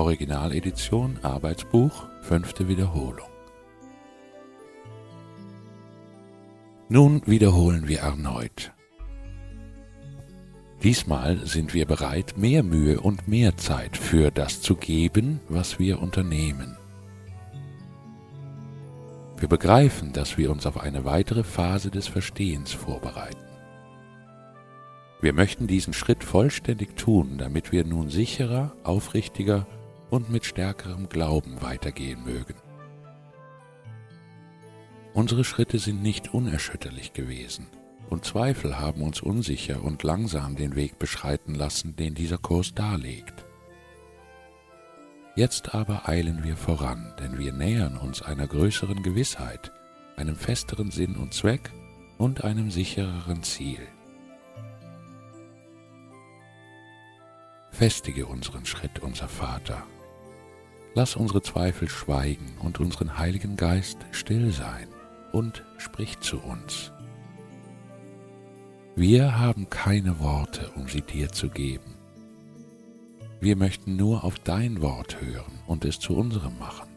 Originaledition, Arbeitsbuch, 5. Wiederholung. Nun wiederholen wir erneut. Diesmal sind wir bereit, mehr Mühe und mehr Zeit für das zu geben, was wir unternehmen. Wir begreifen, dass wir uns auf eine weitere Phase des Verstehens vorbereiten. Wir möchten diesen Schritt vollständig tun, damit wir nun sicherer, aufrichtiger und mit stärkerem Glauben weitergehen mögen. Unsere Schritte sind nicht unerschütterlich gewesen, und Zweifel haben uns unsicher und langsam den Weg beschreiten lassen, den dieser Kurs darlegt. Jetzt aber eilen wir voran, denn wir nähern uns einer größeren Gewissheit, einem festeren Sinn und Zweck und einem sichereren Ziel. Festige unseren Schritt, unser Vater. Lass unsere Zweifel schweigen und unseren Heiligen Geist still sein und sprich zu uns. Wir haben keine Worte, um sie dir zu geben. Wir möchten nur auf dein Wort hören und es zu unserem machen.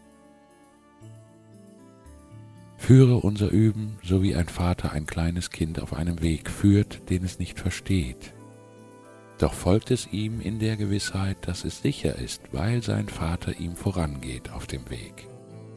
Führe unser Üben, so wie ein Vater ein kleines Kind auf einem Weg führt, den es nicht versteht. Doch folgt es ihm in der Gewissheit, dass es sicher ist, weil sein Vater ihm vorangeht auf dem Weg.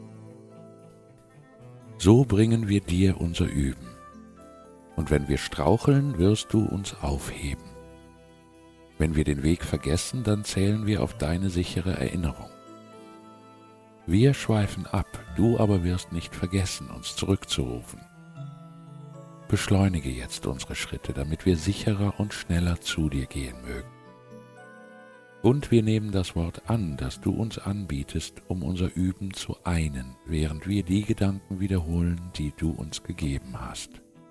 So bringen wir dir unser Üben. Und wenn wir straucheln, wirst du uns aufheben. Wenn wir den Weg vergessen, dann zählen wir auf deine sichere Erinnerung. Wir schweifen ab, du aber wirst nicht vergessen, uns zurückzurufen. Beschleunige jetzt unsere Schritte, damit wir sicherer und schneller zu dir gehen mögen. Und wir nehmen das Wort an, das du uns anbietest, um unser Üben zu einen, während wir die Gedanken wiederholen, die du uns gegeben hast.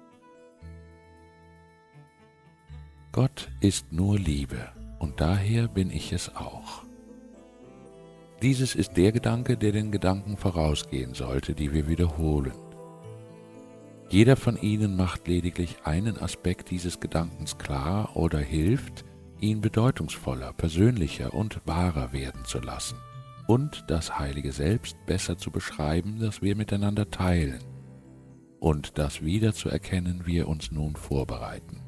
Gott ist nur Liebe, und daher bin ich es auch. Dieses ist der Gedanke, der den Gedanken vorausgehen sollte, die wir wiederholen. Jeder von ihnen macht lediglich einen Aspekt dieses Gedankens klar oder hilft, ihn bedeutungsvoller, persönlicher und wahrer werden zu lassen und das heilige Selbst besser zu beschreiben, das wir miteinander teilen und das wiederzuerkennen wir uns nun vorbereiten.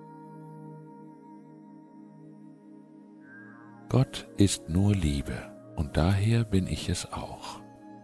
Gott ist nur Liebe, und daher bin ich es auch.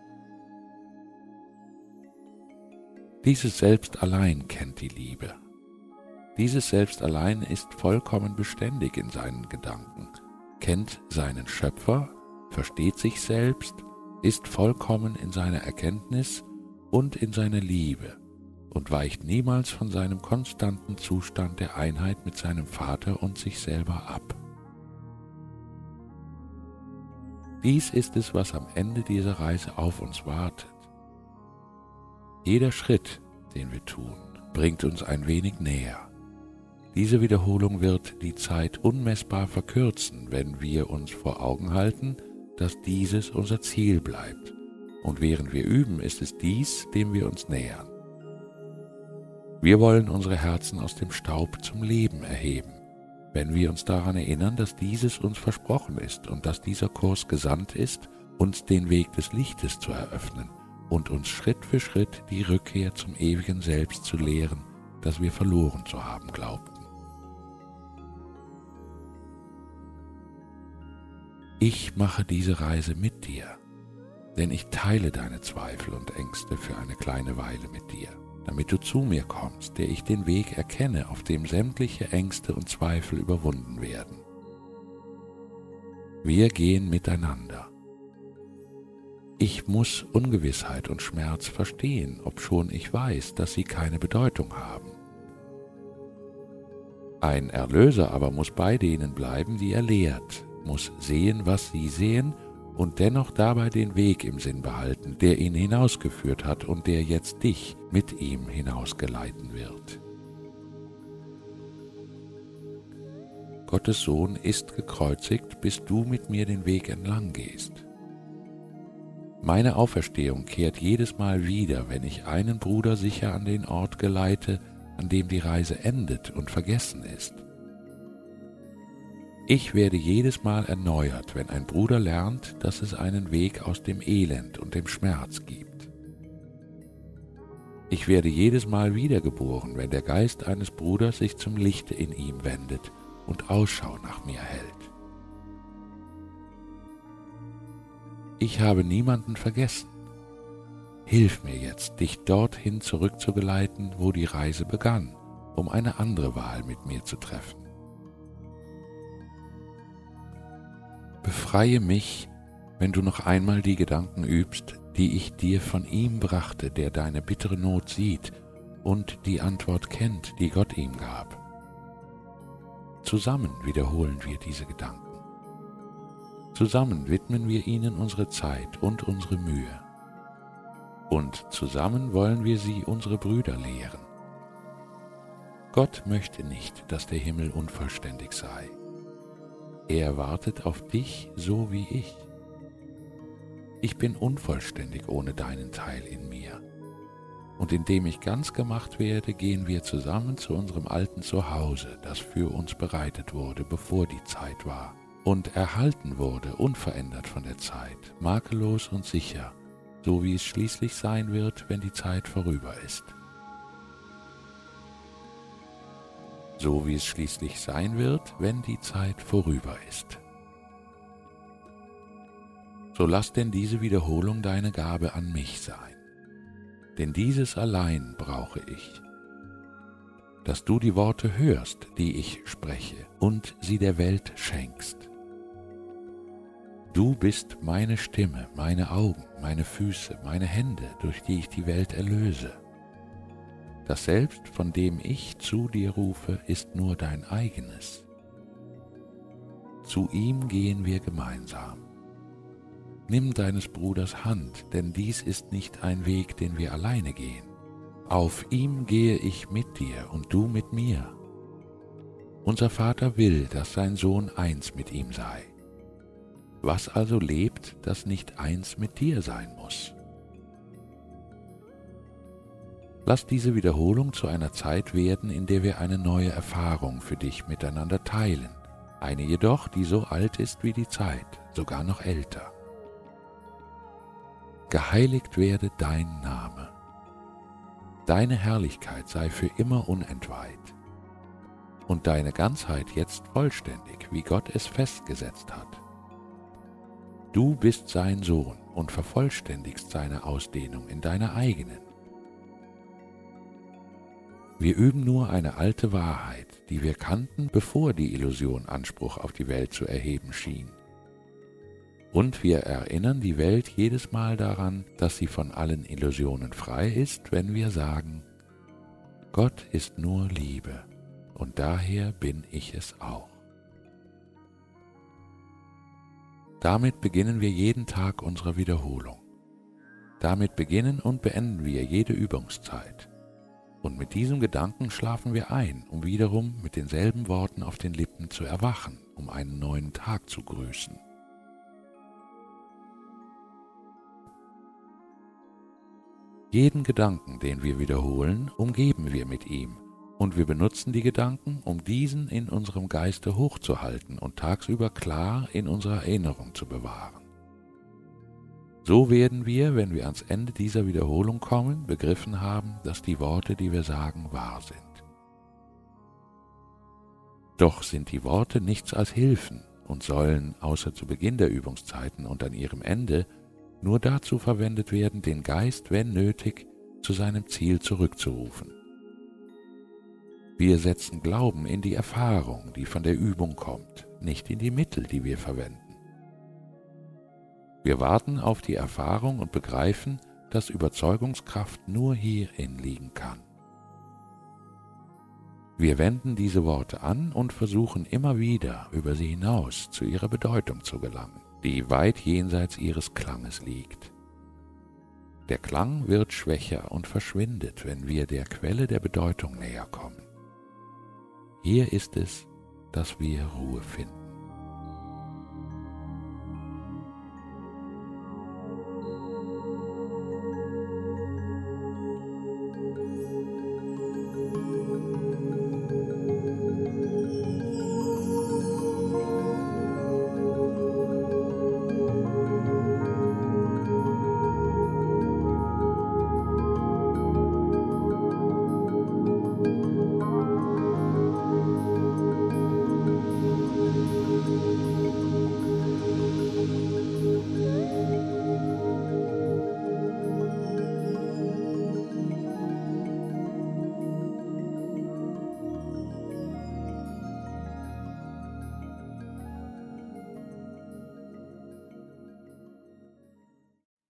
Dieses Selbst allein kennt die Liebe. Dieses Selbst allein ist vollkommen beständig in seinen Gedanken, kennt seinen Schöpfer, versteht sich selbst, ist vollkommen in seiner Erkenntnis und in seiner Liebe und weicht niemals von seinem konstanten Zustand der Einheit mit seinem Vater und sich selber ab. Dies ist es, was am Ende dieser Reise auf uns wartet. Jeder Schritt, den wir tun, bringt uns ein wenig näher. Diese Wiederholung wird die Zeit unmessbar verkürzen, wenn wir uns vor Augen halten, dass dieses unser Ziel bleibt. Und während wir üben, ist es dies, dem wir uns nähern. Wir wollen unsere Herzen aus dem Staub zum Leben erheben, wenn wir uns daran erinnern, dass dieses uns versprochen ist und dass dieser Kurs gesandt ist, uns den Weg des Lichtes zu eröffnen und uns Schritt für Schritt die Rückkehr zum ewigen Selbst zu lehren, das wir verloren zu haben glaubten. Ich mache diese Reise mit dir, denn ich teile deine Zweifel und Ängste für eine kleine Weile mit dir, damit du zu mir kommst, der ich den Weg erkenne, auf dem sämtliche Ängste und Zweifel überwunden werden. Wir gehen miteinander. Ich muss Ungewissheit und Schmerz verstehen, obschon ich weiß, dass sie keine Bedeutung haben. Ein Erlöser aber muss bei denen bleiben, die er lehrt, muss sehen, was sie sehen und dennoch dabei den Weg im Sinn behalten, der ihn hinausgeführt hat und der jetzt dich mit ihm hinausgeleiten wird. Gottes Sohn ist gekreuzigt, bis du mit mir den Weg entlang gehst. Meine Auferstehung kehrt jedes Mal wieder, wenn ich einen Bruder sicher an den Ort geleite, an dem die Reise endet und vergessen ist. Ich werde jedes Mal erneuert, wenn ein Bruder lernt, dass es einen Weg aus dem Elend und dem Schmerz gibt. Ich werde jedes Mal wiedergeboren, wenn der Geist eines Bruders sich zum Lichte in ihm wendet und Ausschau nach mir hält. Ich habe niemanden vergessen. Hilf mir jetzt, dich dorthin zurückzugeleiten, wo die Reise begann, um eine andere Wahl mit mir zu treffen. Befreie mich, wenn du noch einmal die Gedanken übst, die ich dir von ihm brachte, der deine bittere Not sieht und die Antwort kennt, die Gott ihm gab. Zusammen wiederholen wir diese Gedanken. Zusammen widmen wir ihnen unsere Zeit und unsere Mühe. Und zusammen wollen wir sie unsere Brüder lehren. Gott möchte nicht, dass der Himmel unvollständig sei. Er wartet auf dich so wie ich. Ich bin unvollständig ohne deinen Teil in mir. Und indem ich ganz gemacht werde, gehen wir zusammen zu unserem alten Zuhause, das für uns bereitet wurde, bevor die Zeit war, und erhalten wurde, unverändert von der Zeit, makellos und sicher, so wie es schließlich sein wird, wenn die Zeit vorüber ist. So wie es schließlich sein wird, wenn die Zeit vorüber ist. So lass denn diese Wiederholung deine Gabe an mich sein, denn dieses allein brauche ich, dass du die Worte hörst, die ich spreche, und sie der Welt schenkst. Du bist meine Stimme, meine Augen, meine Füße, meine Hände, durch die ich die Welt erlöse. Das Selbst, von dem ich zu dir rufe, ist nur dein eigenes. Zu ihm gehen wir gemeinsam. Nimm deines Bruders Hand, denn dies ist nicht ein Weg, den wir alleine gehen. Auf ihm gehe ich mit dir und du mit mir. Unser Vater will, dass sein Sohn eins mit ihm sei. Was also lebt, das nicht eins mit dir sein muss? Lass diese Wiederholung zu einer Zeit werden, in der wir eine neue Erfahrung für dich miteinander teilen, eine jedoch, die so alt ist wie die Zeit, sogar noch älter. Geheiligt werde dein Name. Deine Herrlichkeit sei für immer unentweiht und deine Ganzheit jetzt vollständig, wie Gott es festgesetzt hat. Du bist sein Sohn und vervollständigst seine Ausdehnung in deiner eigenen. Wir üben nur eine alte Wahrheit, die wir kannten, bevor die Illusion Anspruch auf die Welt zu erheben schien. Und wir erinnern die Welt jedes Mal daran, dass sie von allen Illusionen frei ist, wenn wir sagen, Gott ist nur Liebe und daher bin ich es auch. Damit beginnen wir jeden Tag unsere Wiederholung. Damit beginnen und beenden wir jede Übungszeit. Und mit diesem Gedanken schlafen wir ein, um wiederum mit denselben Worten auf den Lippen zu erwachen, um einen neuen Tag zu grüßen. Jeden Gedanken, den wir wiederholen, umgeben wir mit ihm, und wir benutzen die Gedanken, um diesen in unserem Geiste hochzuhalten und tagsüber klar in unserer Erinnerung zu bewahren. So werden wir, wenn wir ans Ende dieser Wiederholung kommen, begriffen haben, dass die Worte, die wir sagen, wahr sind. Doch sind die Worte nichts als Hilfen und sollen, außer zu Beginn der Übungszeiten und an ihrem Ende, nur dazu verwendet werden, den Geist, wenn nötig, zu seinem Ziel zurückzurufen. Wir setzen Glauben in die Erfahrung, die von der Übung kommt, nicht in die Mittel, die wir verwenden. Wir warten auf die Erfahrung und begreifen, dass Überzeugungskraft nur hierin liegen kann. Wir wenden diese Worte an und versuchen immer wieder, über sie hinaus zu ihrer Bedeutung zu gelangen, die weit jenseits ihres Klanges liegt. Der Klang wird schwächer und verschwindet, wenn wir der Quelle der Bedeutung näher kommen. Hier ist es, dass wir Ruhe finden.